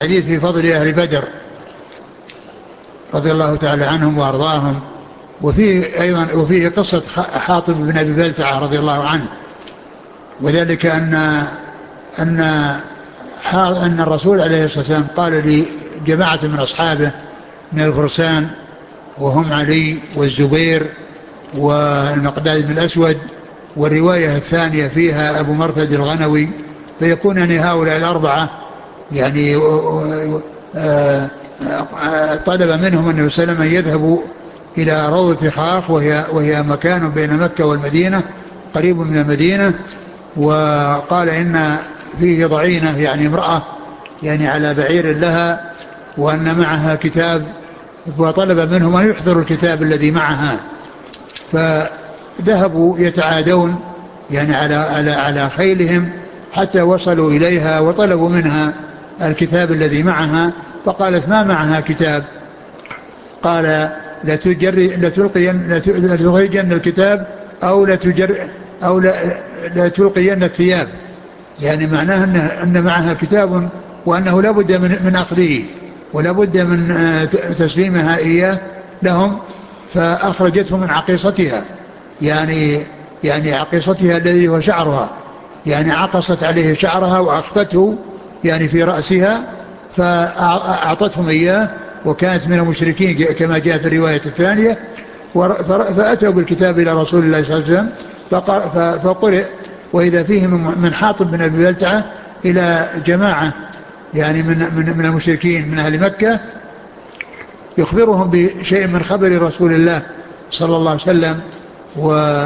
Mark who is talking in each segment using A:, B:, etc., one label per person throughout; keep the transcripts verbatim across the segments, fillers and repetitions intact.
A: حديث في فضل أهل بدر رضي الله تعالى عنهم وأرضاهم. وفيه أيضا وفيه قصة حاطب بن أبي بلتعة رضي الله عنه، وذلك أن أن أن الرسول عليه الصلاة والسلام قال لجماعة من أصحابه من الفرسان، وهم علي والزبير والمقداد بن الأسود، والرواية الثانية فيها أبو مرثد الغنوي، فيكون يعني هؤلاء الأربعة يعني طلب منهم النبي صلى الله عليه وسلم أن يذهبوا إلى روضة فخاخ، وهي, وهي مكان بين مكة والمدينة قريب من المدينة. وقال إن فيه ضعينة يعني امرأة يعني على بعير لها، وأن معها كتاب، وطلب منهم أن يحضروا الكتاب الذي معها. فذهبوا يتعادون يعني على, على, على خيلهم حتى وصلوا إليها، وطلبوا منها الكتاب الذي معها، فقالت ما معها كتاب. قال لتلقين الكتاب أو لتجر أو لتلقين الثياب، يعني معناه أن, أن معها كتاب وأنه لا بد من, من أخذه ولا بد من تسليمها إياه لهم. فأخرجته من عقيصتها، يعني يعني عقيصتها الذي هو شعرها، يعني عقصت عليه شعرها وأخذته يعني في رأسها فأعطتهم إياه، وكانت من المشركين كما جاء في الرواية الثانية. فأتوا بالكتاب إلى رسول الله صلى الله عليه وسلم فقرئ، وإذا فيه من حاطب بن أبي بلتعة إلى جماعة يعني من, من, من المشركين من أهل مكة، يخبرهم بشيء من خبر رسول الله صلى الله عليه وسلم. و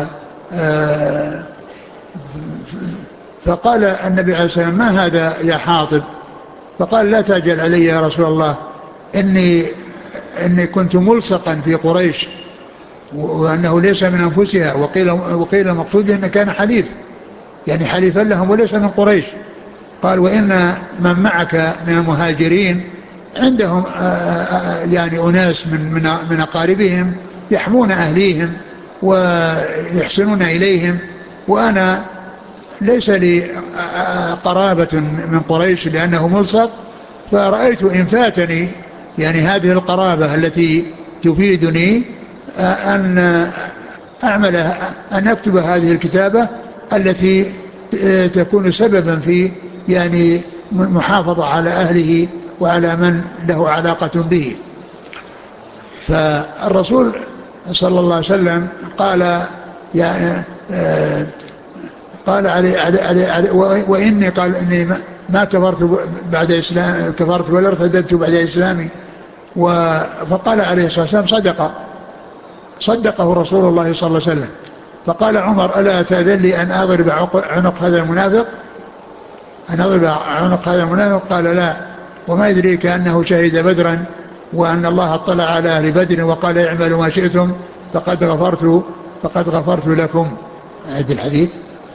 A: فقال النبي عليه الصلاة والسلام ما هذا يا حاطب؟ فقال لا تعجل علي يا رسول الله، إني, إني كنت ملصقا في قريش، وأنه ليس من أنفسها، وقيل, وقيل المقصود أنه كان حليف يعني حليفا لهم وليس من قريش. قال وإن من معك من المهاجرين عندهم يعني أناس من, من, من أقاربهم يحمون أهليهم ويحسنون إليهم، وأنا ليس لي قرابة من قريش لأنه ملصق، فرأيت إن فاتني يعني هذه القرابة التي تفيدني أن أعمل أن أكتب هذه الكتابة التي تكون سببا في يعني محافظة على أهله وعلى من له علاقة به. فالرسول صلى الله عليه وسلم قال يعني قال علي علي علي علي وإني قال إني ما كفرت بعد إسلام كفرت ولا ارتددت بعد إسلامي. فقال عليه الصلاة والسلام صدق صدقه رسول الله صلى الله عليه وسلم. فقال عمر ألا تأذن لي أن أضرب عنق هذا المنافق أن أضرب عنق هذا المنافق؟ قال لا، وما يدريك أنه شهد بدرا وأن الله اطلع على أهل بدر وقال اعملوا ما شئتم فقد غفرت فقد غفرت لكم. أعد الحديث.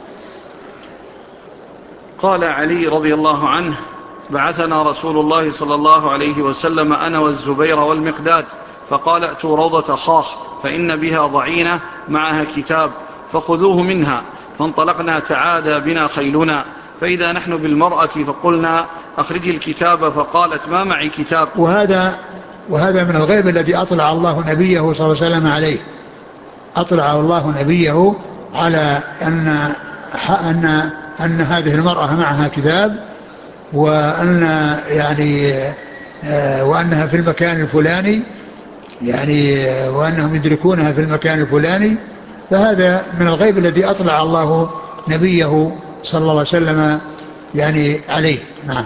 B: قال علي رضي الله عنه بعثنا رسول الله صلى الله عليه وسلم أنا والزبير والمقداد، فقال ائتوا روضة خاخ فإن بها ضعينة معها كتاب فخذوه منها. فانطلقنا تعادى بنا خيلنا، فإذا نحن بالمرأة فقلنا أخرجي الكتاب، فقالت ما معي كتاب.
A: وهذا وهذا من الغيب الذي أطلع الله نبيه صلى الله عليه وسلم عليه. أطلع الله نبيه على أن أن أن هذه المرأة معها كتاب، وأن يعني وأنها في المكان الفلاني، يعني وأنهم يدركونها في المكان الفلاني. فهذا من الغيب الذي أطلع الله نبيه صلى الله عليه وسلم يعني عليه. نعم.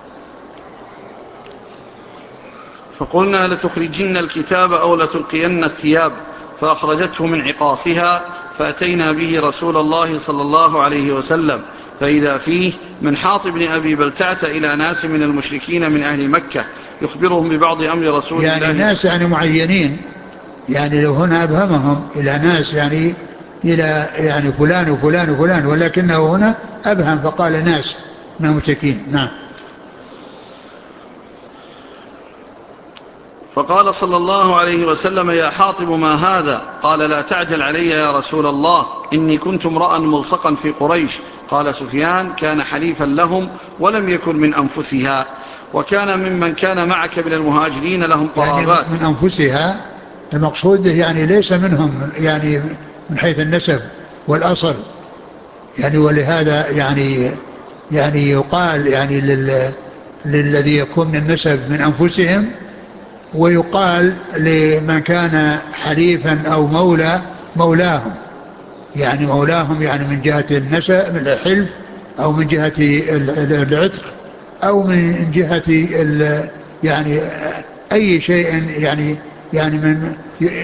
B: فقلنا لتخرجن الكتاب أو لتلقين الثياب، فأخرجته من عقاصها، فأتينا به رسول الله صلى الله عليه وسلم، فإذا فيه من حاطب بن أبي بلتعة إلى ناس من المشركين من أهل مكة يخبرهم ببعض أمر رسول
A: يعني
B: الله،
A: ناس يعني معينين، يعني لو هنا أبهمهم إلى ناس يعني إلى يعني فلان وفلان وفلان، ولكنه هنا أبهم فقال ناس من المشركين. نعم.
B: فقال صلى الله عليه وسلم يا حاطب ما هذا؟ قال لا تعجل علي يا رسول الله، إني كنت امرأ ملصقا في قريش. قال سفيان كان حليفا لهم ولم يكن من أنفسها. وكان ممن كان معك من المهاجرين لهم قرابات.
A: يعني من أنفسها، المقصود يعني ليس منهم يعني من حيث النسب والأصل يعني. ولهذا يعني يعني يقال يعني لل للذي يكون من النسب من أنفسهم، ويقال لمن كان حليفا أو مولى مولاهم، يعني مولاهم يعني من جهة النسب من الحلف، أو من جهة العتق، أو من جهة يعني أي شيء يعني يعني من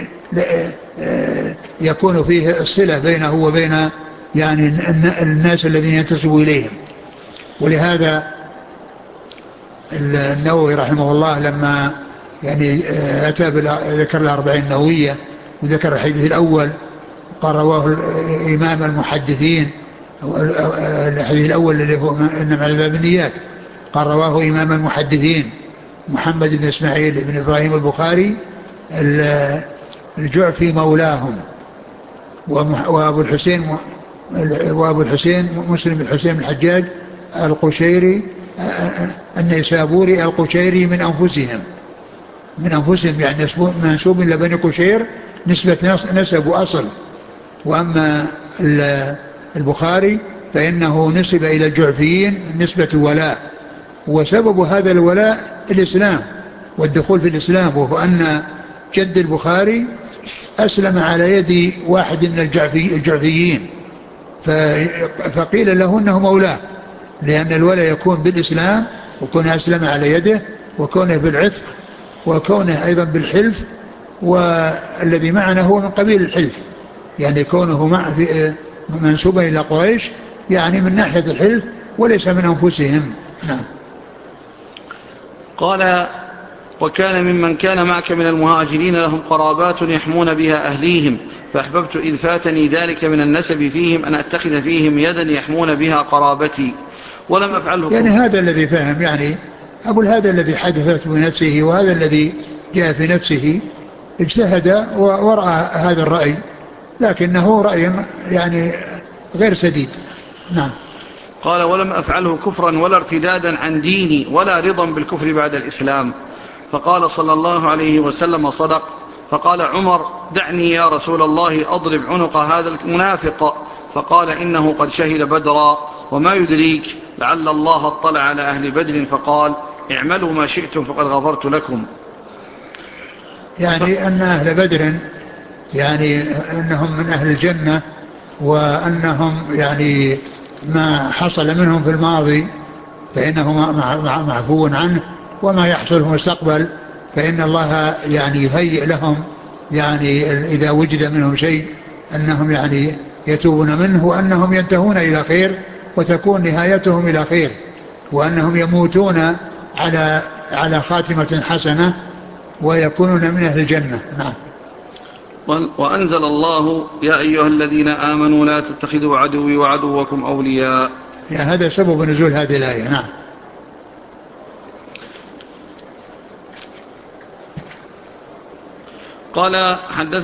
A: يكون فيه الصلة بينه وبين يعني الناس الذين ينتسبوا إليهم. ولهذا النووي رحمه الله لما يعني أتى ذكر الأربعين النووية وذكر الحديث الأول قال رواه إمام المحدثين، الحديث الأول الذي هو إنما الباب النيات، قال رواه إمام المحدثين محمد بن إسماعيل بن إبراهيم البخاري الجعفي مولاهم، وأبو الحسين وأبو الحسين مسلم بن الحسين بن الحجاج القشيري النيسابوري القشيري من أنفسهم من أنفسهم يعني منسوب إلى بني قشير نسبة نسب وأصل. وأما البخاري فإنه نسب إلى الجعفيين نسبة ولاء، وسبب هذا الولاء الإسلام والدخول في الإسلام، وهو أن جد البخاري أسلم على يد واحد من الجعفي الجعفيين، فقيل له أنه مولاه، لأن الولاء يكون بالإسلام وكونه أسلم على يده، وكونه بالعتق، وكونه أيضا بالحلف، والذي معنا هو من قبيل الحلف، يعني كونه مع منسوبا إلى قريش يعني من ناحية الحلف وليس من أنفسهم. نعم.
B: قال وكان ممن كان معك من المهاجرين لهم قرابات يحمون بها أهليهم، فأحببت إذ فاتني ذلك من النسب فيهم أن أتخذ فيهم يدا يحمون بها قرابتي ولم أفعله.
A: يعني هذا الذي فهم، يعني أقول هذا الذي حدثت بنفسه وهذا الذي جاء في نفسه، اجتهد ورأى هذا الرأي، لكنه رأي يعني غير سديد. نعم.
B: قال ولم أفعله كفرا ولا ارتدادا عن ديني ولا رضا بالكفر بعد الإسلام. فقال صلى الله عليه وسلم صدق. فقال عمر دعني يا رسول الله أضرب عنق هذا المنافق. فقال إنه قد شهد بدرا وما يدريك لعل الله اطلع على أهل بدر فقال اعملوا ما شئتم فقد غفرت لكم.
A: يعني أن أهل بدر يعني أنهم من أهل الجنة، وأنهم يعني ما حصل منهم في الماضي فإنه معفو عنه، وما يحصل في المستقبل فإن الله يعني يهيئ لهم يعني إذا وجد منهم شيء أنهم يعني يتوبون منه، وأنهم ينتهون إلى خير وتكون نهايتهم إلى خير، وأنهم يموتون على على خاتمة حسنة ويكونون من أهل الجنة. نعم.
B: وأنزل الله يا أيها الذين آمنوا لا تتخذوا عدوي وعدوكم أولياء.
A: يعني هذا سبب نزول هذه الآية. نعم.
B: قال حدث